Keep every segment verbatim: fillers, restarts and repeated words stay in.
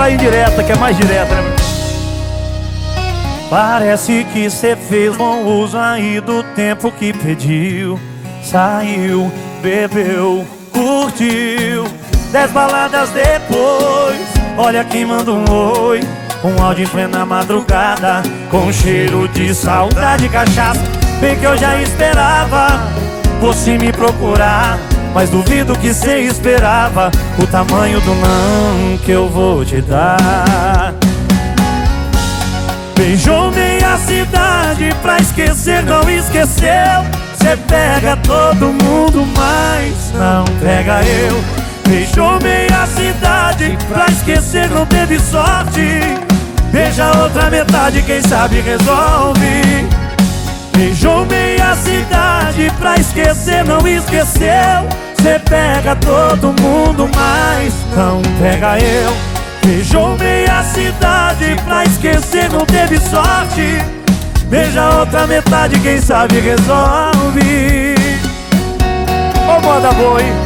pra indireta, que é mais direta, né? Parece que cê fez bom uso aí do tempo que pediu. Saiu, bebeu, curtiu. Dez baladas depois, olha quem manda um oi. Um áudio em plena madrugada, com cheiro de saudade e cachaça. Bem que eu já esperava você me procurar, mas duvido que cê esperava o tamanho do não que eu vou te dar. Beijou meia cidade pra esquecer, não esqueceu. Cê pega todo mundo, mas não pega eu. Beijou meia cidade pra esquecer, não teve sorte. Beija outra metade, quem sabe resolve. Beijou meia cidade pra esquecer, não esqueceu. Cê pega todo mundo, mas não pega eu. Beijou meia cidade pra esquecer, não teve sorte. Beija outra metade, quem sabe resolve. Ô, moda boa, hein?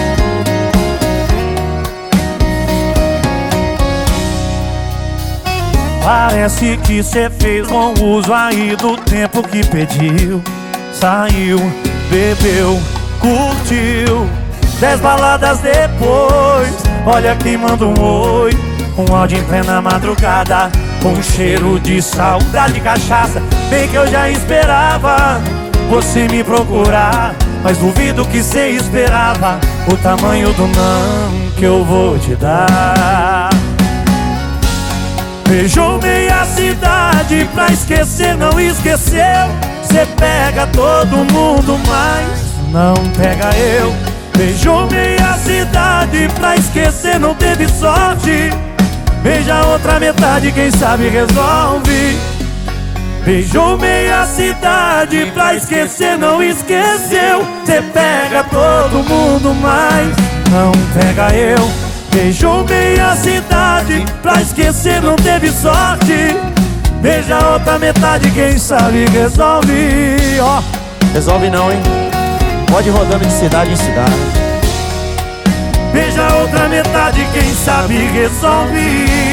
Parece que cê fez bom uso aí do tempo que pediu. Saiu, bebeu, curtiu. Dez baladas depois, olha quem manda um oi. Um áudio em plena madrugada, com cheiro de saudade e cachaça. Bem que eu já esperava você me procurar, mas duvido que cê esperava o tamanho do não que eu vou te dar. Beijou meia cidade pra esquecer, não esqueceu. Cê pega todo mundo, mas não pega eu. Beijou meia cidade pra esquecer, não teve sorte. Beija outra metade, quem sabe resolve. Beijou meia cidade pra esquecer, não esqueceu. Cê pega todo mundo, mas não pega eu. Beijou meia cidade pra esquecer, não teve sorte. Beija outra metade, quem sabe resolve. Ó, oh, resolve não, hein? Pode ir rodando de cidade em cidade. Beija outra metade, quem sabe resolve.